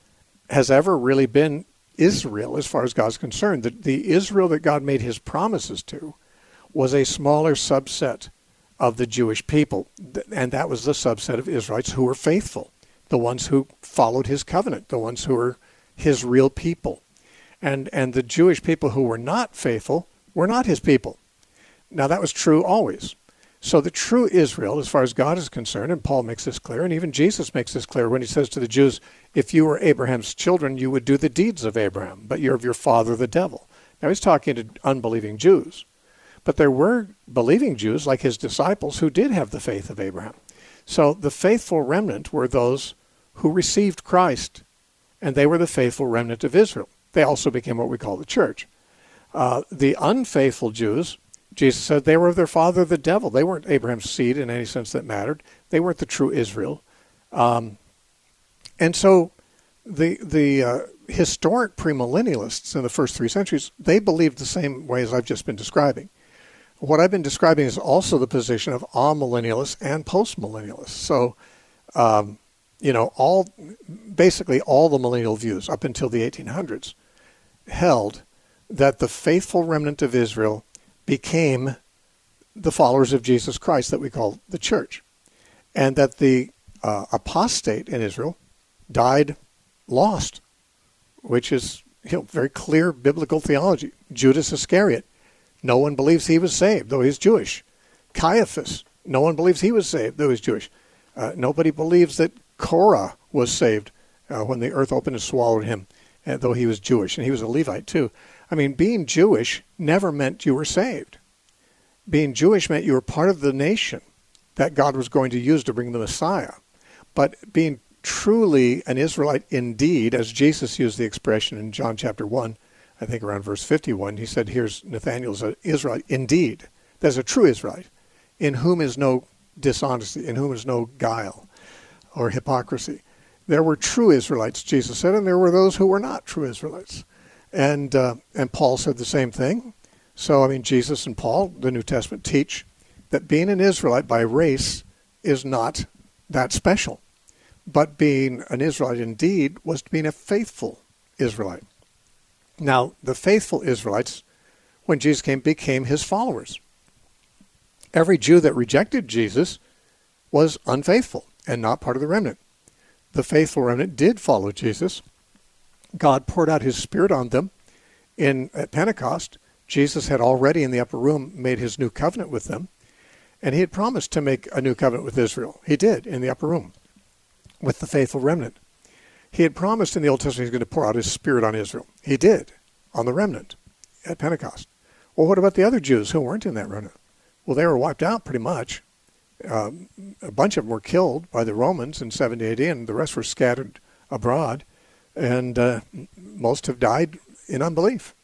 has ever really been Israel as far as God's concerned. The, the Israel that God made his promises to was a smaller subset of the Jewish people, and that was the subset of Israelites who were faithful, the ones who followed his covenant, the ones who were his real people. And, and the Jewish people who were not faithful were not his people. Now, that was true always. So the true Israel, as far as God is concerned, and Paul makes this clear, and even Jesus makes this clear when he says to the Jews, if you were Abraham's children, you would do the deeds of Abraham, but you're of your father, the devil. Now, he's talking to unbelieving Jews. But there were believing Jews, like his disciples, who did have the faith of Abraham. So the faithful remnant were those who received Christ, and they were the faithful remnant of Israel. They also became what we call the church. Uh, the unfaithful Jews, Jesus said they were of their father, the devil. They weren't Abraham's seed in any sense that mattered. They weren't the true Israel. Um, and so the the uh, historic premillennialists in the first three centuries, they believed the same way as I've just been describing. What I've been describing is also the position of amillennialists and postmillennialists. So, um, you know, all basically all the millennial views up until the eighteen hundreds held that the faithful remnant of Israel became the followers of Jesus Christ that we call the church, and that the uh, apostate in Israel died lost, which is, you know, very clear biblical theology. Judas Iscariot, no one believes he was saved, though he's Jewish. Caiaphas, no one believes he was saved, though he's Jewish. Uh, nobody believes that Korah was saved uh, when the earth opened and swallowed him, uh, though he was Jewish, and he was a Levite too. I mean, being Jewish never meant you were saved. Being Jewish meant you were part of the nation that God was going to use to bring the Messiah. But being truly an Israelite indeed, as Jesus used the expression in John chapter one, I think around verse fifty-one, he said, here's Nathanael's an Israelite indeed. There's a true Israelite in whom is no dishonesty, in whom is no guile or hypocrisy. There were true Israelites, Jesus said, and there were those who were not true Israelites. And uh, and Paul said the same thing. So, I mean, Jesus and Paul, the New Testament, teach that being an Israelite by race is not that special. But being an Israelite indeed was being a faithful Israelite. Now, the faithful Israelites, when Jesus came, became his followers. Every Jew that rejected Jesus was unfaithful and not part of the remnant. The faithful remnant did follow Jesus. God poured out his Spirit on them in at Pentecost. Jesus had already in the upper room made his new covenant with them, and he had promised to make a new covenant with Israel. He did in the upper room with the faithful remnant. He had promised in the Old Testament he was going to pour out his Spirit on Israel. He did on the remnant at Pentecost. Well, what about the other Jews who weren't in that remnant? Well, they were wiped out pretty much. Um, a bunch of them were killed by the Romans in seventy A D, and the rest were scattered abroad. And uh, most have died in unbelief.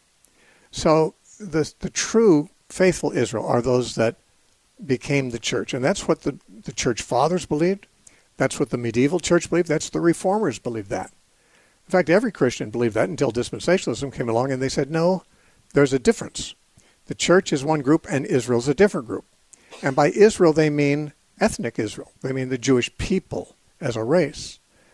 So the the true faithful Israel are those that became the church. And that's what the, the church fathers believed. That's what the medieval church believed. That's the reformers believed that. In fact, every Christian believed that until dispensationalism came along and they said, no, there's a difference. The church is one group and Israel's a different group. And by Israel, they mean ethnic Israel. They mean the Jewish people as a race.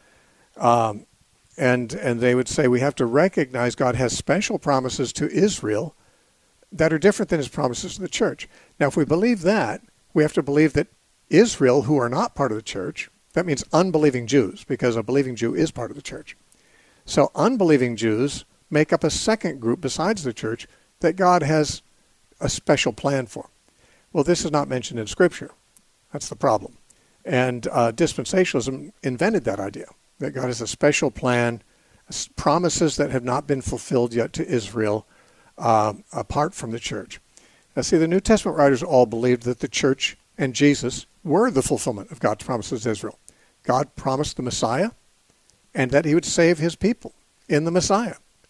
Um, And and they would say we have to recognize God has special promises to Israel that are different than his promises to the church. Now, if we believe that, we have to believe that Israel, who are not part of the church, that means unbelieving Jews, because a believing Jew is part of the church. So unbelieving Jews make up a second group besides the church that God has a special plan for. Well, this is not mentioned in Scripture. That's the problem. And uh, dispensationalism invented that idea, that God has a special plan, promises that have not been fulfilled yet to Israel uh, apart from the church. Now, see, the New Testament writers all believed that the church and Jesus were the fulfillment of God's promises to Israel. God promised the Messiah and that he would save his people in the Messiah.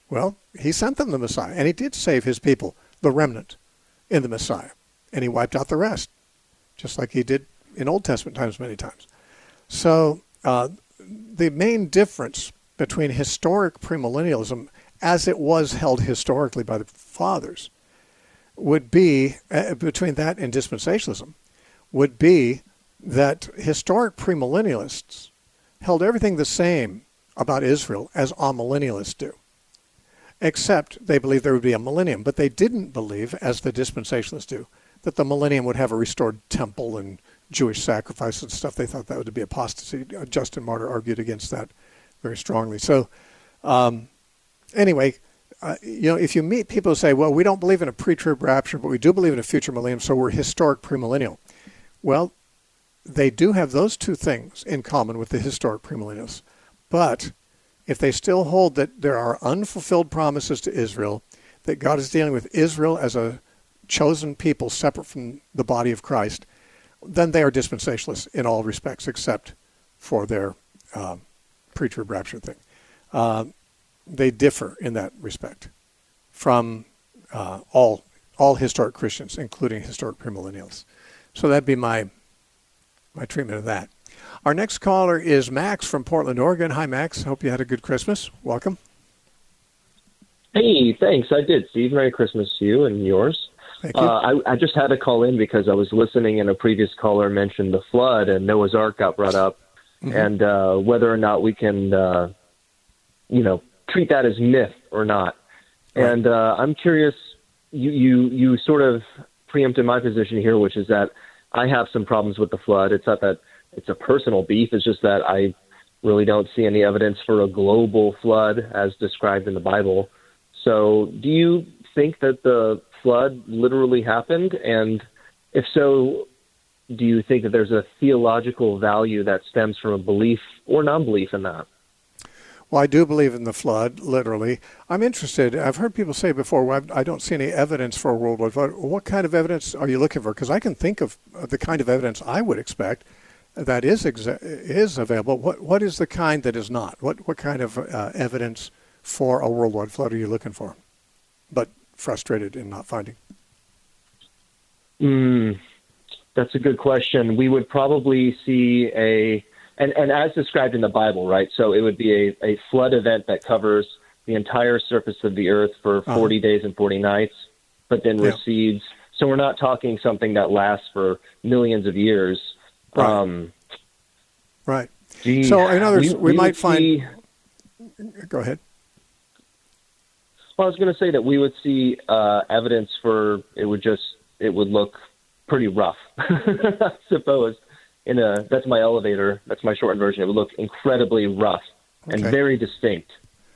Well, he sent them the Messiah, and he did save his people, the remnant, in the Messiah. And he wiped out the rest, just like he did in Old Testament times many times. So uh, the main difference between historic premillennialism, as it was held historically by the fathers, would be, uh, between that and dispensationalism, would be that historic premillennialists held everything the same about Israel as amillennialists do, except they believed there would be a millennium. But they didn't believe, as the dispensationalists do, that the millennium would have a restored temple and Jewish sacrifice and stuff. They thought that would be apostasy. Justin Martyr argued against that very strongly. So um, anyway, uh, you know, if you meet people who say, well, we don't believe in a pre-trib rapture, but we do believe in a future millennium, so we're historic premillennial. Well, they do have those two things in common with the historic premillennialists. But if they still hold that there are unfulfilled promises to Israel, that God is dealing with Israel as a chosen people separate from the body of Christ, then they are dispensationalists in all respects except for their uh, pre-trib rapture thing. Uh, they differ in that respect from uh, all all historic Christians, including historic premillennials. So that'd be my my treatment of that. Our next caller is Max from Portland, Oregon. Hi, Max. Hope you had a good Christmas. Welcome. Hey, thanks. I did, Steve. Merry Christmas to you and yours. Thank you. Uh, I, I just had to call in because I was listening and a previous caller mentioned the flood and Noah's Ark got brought up, mm-hmm. and uh, whether or not we can, uh, you know, treat that as myth or not. Right. And uh, I'm curious, you, you, you sort of preempted my position here, which is that I have some problems with the flood. It's not that it's a personal beef. It's just that I really don't see any evidence for a global flood as described in the Bible. So do you think that the flood literally happened? And if so, do you think that there's a theological value that stems from a belief or non-belief in that? Well, I do believe in the flood, literally. I'm interested. I've heard people say before, well, I don't see any evidence for a worldwide flood. What kind of evidence are you looking for? Because I can think of the kind of evidence I would expect that is exa- is available. What What is the kind that is not? What What kind of uh, evidence for a worldwide flood are you looking for, but frustrated in not finding? Mm, that's a good question. We would probably see a... And, and as described in the Bible, right? So it would be a, a flood event that covers the entire surface of the earth for forty uh-huh. days and forty nights, but then yeah. recedes. So we're not talking something that lasts for millions of years. Right. Um, right. Gee, so in other words, we, we, we might find... See, Go ahead. Well, I was going to say that we would see uh, evidence for it would just, it would look pretty rough, I suppose. In a, that's my elevator. That's my shortened version. It would look incredibly rough and okay. very distinct,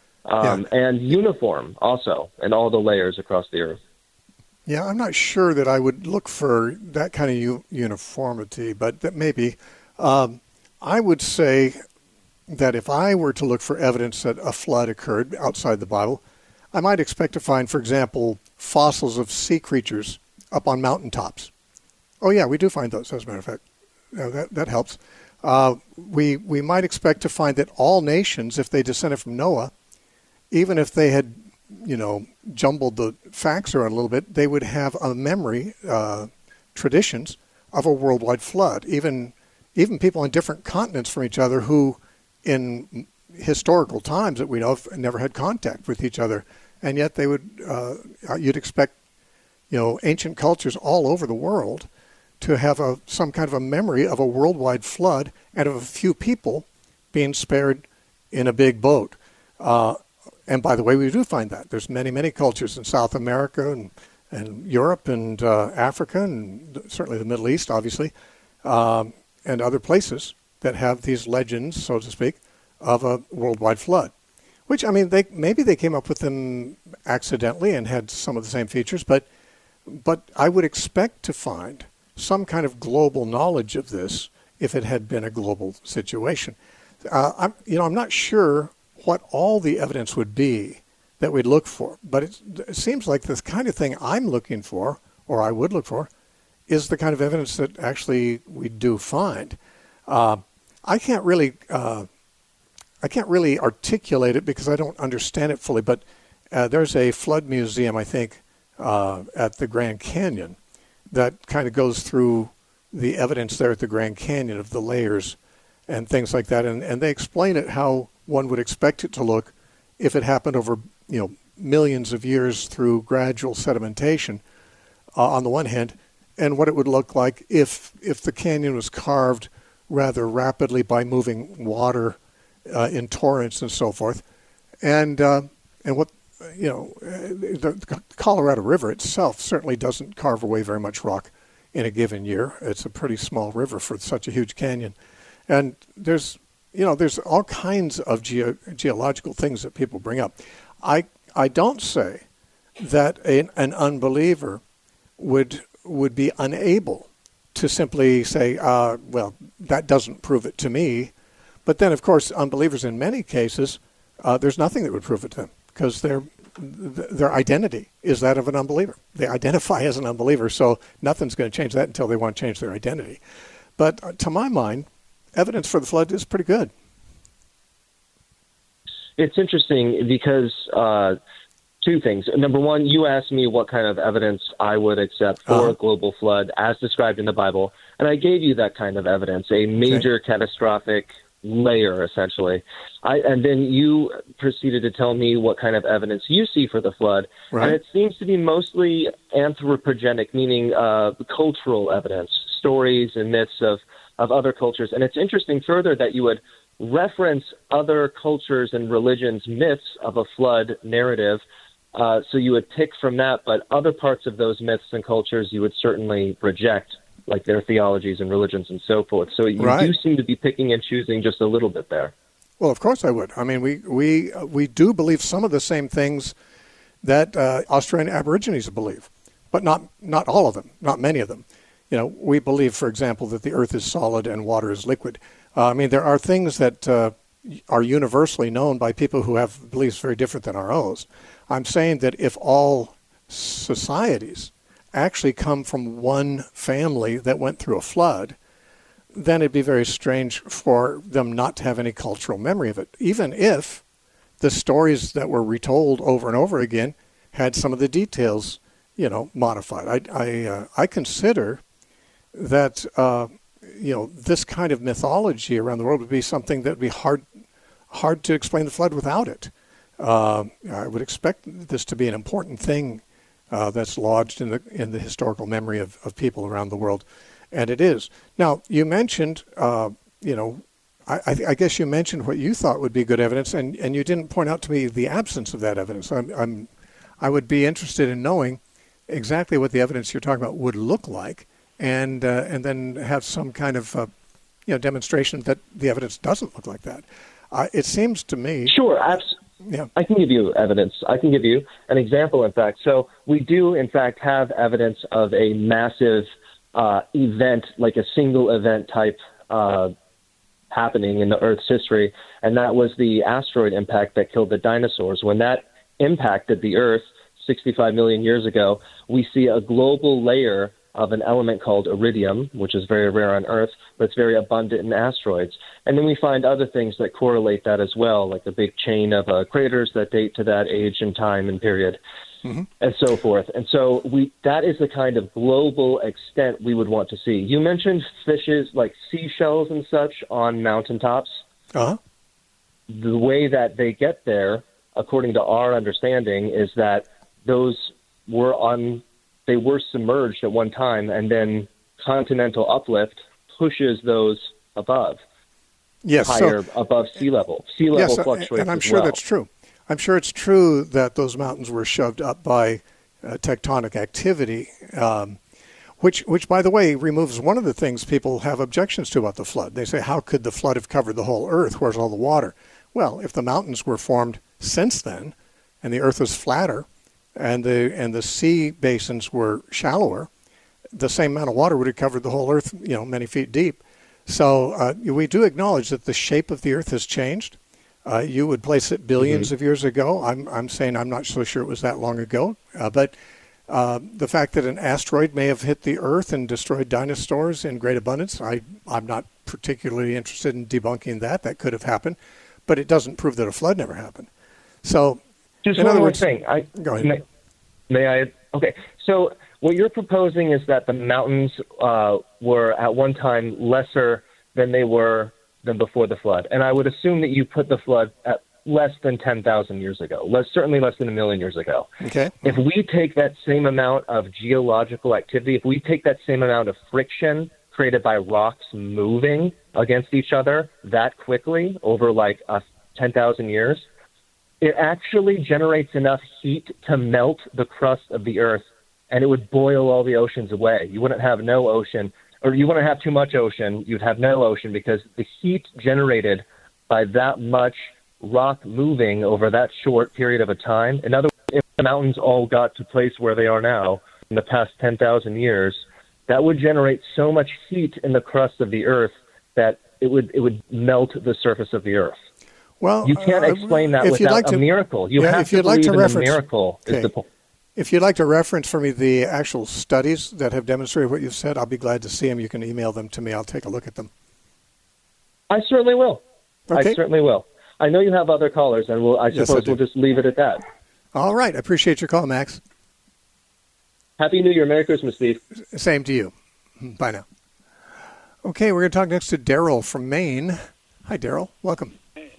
um, yeah. and uniform also, in all the layers across the earth. Yeah, I'm not sure that I would look for that kind of u- uniformity, but that maybe um, I would say that if I were to look for evidence that a flood occurred outside the Bible, I might expect to find, for example, fossils of sea creatures up on mountaintops. Oh yeah, we do find those, as a matter of fact. Uh, that that helps. Uh, we we might expect to find that all nations, if they descended from Noah, even if they had, you know, jumbled the facts around a little bit, they would have a memory, uh, traditions of a worldwide flood. Even even people on different continents from each other who, in historical times that we know of, never had contact with each other, and yet they would. Uh, you'd expect, you know, ancient cultures all over the world to have a some kind of a memory of a worldwide flood and of a few people being spared in a big boat. Uh, and by the way, we do find that. There's many, many cultures in South America and, and Europe and uh, Africa and certainly the Middle East, obviously, um, and other places that have these legends, so to speak, of a worldwide flood. Which, I mean, they maybe they came up with them accidentally and had some of the same features, but but I would expect to find some kind of global knowledge of this if it had been a global situation. Uh, I'm, you know, I'm not sure what all the evidence would be that we'd look for, but it, it seems like the kind of thing I'm looking for, or I would look for, is the kind of evidence that actually we do find. Uh, I can't really, uh, I can't really articulate it because I don't understand it fully. But Uh, there's a flood museum, I think, uh, at the Grand Canyon that kind of goes through the evidence there at the Grand Canyon of the layers and things like that. And, and they explain it how one would expect it to look if it happened over, you know, millions of years through gradual sedimentation uh, on the one hand, and what it would look like if if the canyon was carved rather rapidly by moving water uh, in torrents and so forth. And uh, and what, you know, the Colorado River itself certainly doesn't carve away very much rock in a given year. It's a pretty small river for such a huge canyon. And there's, you know, there's all kinds of geo- geological things that people bring up. I I don't say that a, an unbeliever would would be unable to simply say, uh, well, that doesn't prove it to me. But then, of course, unbelievers in many cases, uh, there's nothing that would prove it to them because their their identity is that of an unbeliever. They identify as an unbeliever, so nothing's going to change that until they want to change their identity. But uh, to my mind, evidence for the flood is pretty good. It's interesting because uh, two things. Number one, you asked me what kind of evidence I would accept for uh-huh. a global flood as described in the Bible, and I gave you that kind of evidence, a major okay. catastrophic layer, essentially. I, and then you proceeded to tell me what kind of evidence you see for the flood, right. and it seems to be mostly anthropogenic, meaning uh, cultural evidence, stories and myths of, of other cultures. And it's interesting further that you would reference other cultures and religions' myths of a flood narrative. Uh, so you would pick from that, but other parts of those myths and cultures you would certainly reject, like their theologies and religions and so forth. So you right. do seem to be picking and choosing just a little bit there. Well, of course I would. I mean, we we uh, we do believe some of the same things that uh, Australian Aborigines believe, but not not all of them, not many of them. You know, we believe, for example, that the earth is solid and water is liquid. Uh, I mean, there are things that uh, are universally known by people who have beliefs very different than our own. I'm saying that if all societies actually come from one family that went through a flood, then it'd be very strange for them not to have any cultural memory of it, even if the stories that were retold over and over again had some of the details, you know, modified. I I, uh, I consider that uh, you know, this kind of mythology around the world would be something that would be hard hard to explain the flood without it. Uh, I would expect this to be an important thing uh, that's lodged in the in the historical memory of, of people around the world, and it is. Now, you mentioned, uh, you know, I, I guess you mentioned what you thought would be good evidence, and, and you didn't point out to me the absence of that evidence. I'm, I'm I would be interested in knowing exactly what the evidence you're talking about would look like, and uh, and then have some kind of uh, you know, demonstration that the evidence doesn't look like that. Uh, it seems to me. Sure, absolutely. Yeah. I can give you evidence. I can give you an example, in fact. So we do, in fact, have evidence of a massive uh, event, like a single event type uh, happening in the Earth's history, and that was the asteroid impact that killed the dinosaurs. When that impacted the Earth sixty-five million years ago, we see a global layer of an element called iridium, which is very rare on Earth, but it's very abundant in asteroids. And then we find other things that correlate that as well, like the big chain of uh, craters that date to that age and time and period, mm-hmm. and so forth. And so we that is the kind of global extent we would want to see. You mentioned fishes like seashells and such on mountaintops. Uh-huh. The way that they get there, according to our understanding, is that those were on... they were submerged at one time, and then continental uplift pushes those above, yes, higher so, above sea level. Sea level yes, fluctuates and I'm as sure well. that's true. I'm sure it's true that those mountains were shoved up by uh, tectonic activity, um, which, which, by the way, removes one of the things people have objections to about the flood. They say, how could the flood have covered the whole Earth? Where's all the water? Well, if the mountains were formed since then, and the Earth was flatter, and the and the sea basins were shallower, the same amount of water would have covered the whole Earth, you know, many feet deep. So uh, we do acknowledge that the shape of the Earth has changed. Uh, you would place it billions mm-hmm. of years ago. I'm I'm saying I'm not so sure it was that long ago. Uh, but uh, the fact that an asteroid may have hit the Earth and destroyed dinosaurs in great abundance, I, I'm not particularly interested in debunking that. That could have happened. But it doesn't prove that a flood never happened. So Just In one other more words, thing. I, go ahead. May, may I? Okay. So what you're proposing is that the mountains uh, were at one time lesser than they were than before the flood. And I would assume that you put the flood at less than ten thousand years ago, less, certainly less than a million years ago. Okay. If we take that same amount of geological activity, if we take that same amount of friction created by rocks moving against each other that quickly over like uh, ten thousand years, it actually generates enough heat to melt the crust of the earth, and it would boil all the oceans away. You wouldn't have no ocean, or you wouldn't have too much ocean. You'd have no ocean because the heat generated by that much rock moving over that short period of a time. In other words, if the mountains all got to place where they are now in the past ten thousand years, that would generate so much heat in the crust of the earth that it would it would melt the surface of the earth. Well, you can't uh, explain that if without you'd like a to, miracle. You yeah, have if to you'd like believe to in reference, the miracle. okay. Is the point. If you'd like to reference for me the actual studies that have demonstrated what you've said, I'll be glad to see them. You can email them to me. I'll take a look at them. I certainly will. Okay. I certainly will. I know you have other callers, and we'll, I Yes, suppose I do. we'll just leave it at that. All right. I appreciate your call, Max. Happy New Year. Merry Christmas, Steve. Same to you. Bye now. Okay, we're going to talk next to Daryl from Maine. Hi, Daryl. Welcome. Hey.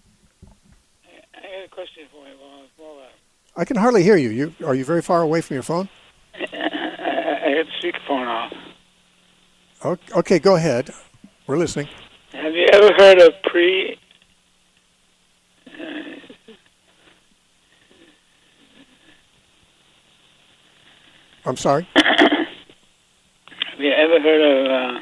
I got a question for you. Well, well, uh, I can hardly hear you. You are you very far away from your phone? I, I had the speakerphone off. Okay, okay, go ahead. We're listening. Have you ever heard of pre... Uh, I'm sorry? have you ever heard of... Uh,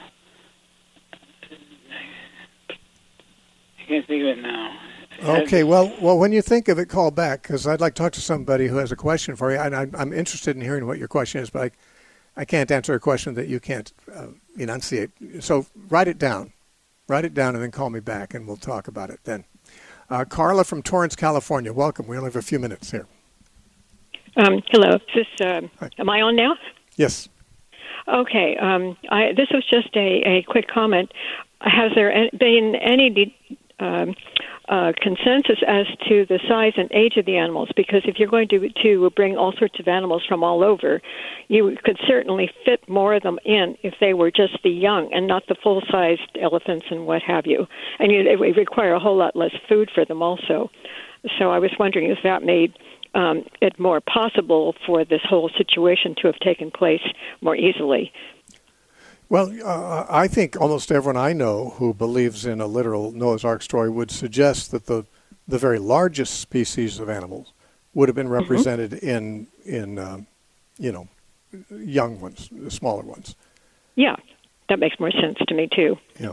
I can't think of it now. Okay, well, well, when you think of it, call back, because I'd like to talk to somebody who has a question for you, and I'm, I'm interested in hearing what your question is, but I, I can't answer a question that you can't uh, enunciate. So write it down. Write it down and then call me back, and we'll talk about it then. Uh, Carla from Torrance, California. Welcome. We only have a few minutes here. Um, hello. Is this, um, am I on now? Yes. Okay. Um, I, this was just a, a quick comment. Has there been any de- um, uh, consensus as to the size and age of the animals? Because if you're going to to bring all sorts of animals from all over, you could certainly fit more of them in if they were just the young and not the full-sized elephants and what have you. And you, it would require a whole lot less food for them also. So I was wondering if that made um, it more possible for this whole situation to have taken place more easily. Well, uh, I think almost everyone I know who believes in a literal Noah's Ark story would suggest that the the very largest species of animals would have been represented mm-hmm. in in uh, you know young ones, the smaller ones. Yeah, that makes more sense to me too. Yeah.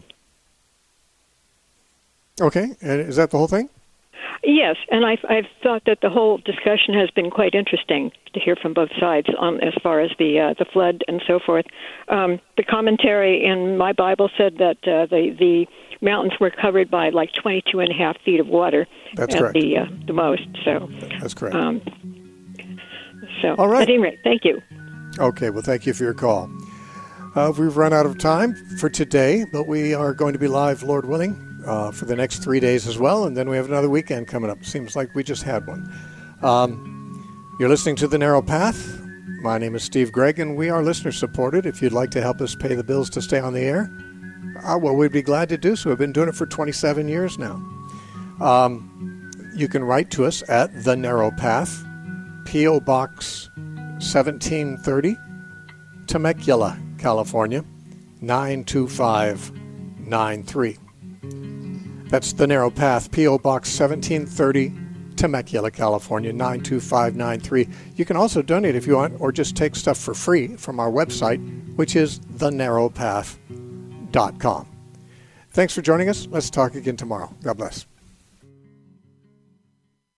Okay, and is that the whole thing? Yes, and I've, I've thought that the whole discussion has been quite interesting to hear from both sides on as far as the uh, the flood and so forth. Um, the commentary in my Bible said that uh, the the mountains were covered by like twenty-two and a half feet of water. That's at correct. The uh, the most. So that's correct. Um, so all right. At any rate, thank you. Okay. Well, thank you for your call. Uh, we've run out of time for today, but we are going to be live, Lord willing, uh, for the next three days as well, and then we have another weekend coming up. Seems like we just had one. Um, you're listening to The Narrow Path. My name is Steve Gregg, and we are listener-supported. If you'd like to help us pay the bills to stay on the air, uh, well, we'd be glad to do so. We've been doing it for twenty-seven years now. Um, you can write to us at The Narrow Path, P O. Box seventeen thirty, Temecula, California, nine two five nine three. That's The Narrow Path, P O. Box seventeen thirty, Temecula, California, nine two five nine three. You can also donate if you want, or just take stuff for free from our website, which is the narrow path dot com. Thanks for joining us. Let's talk again tomorrow. God bless.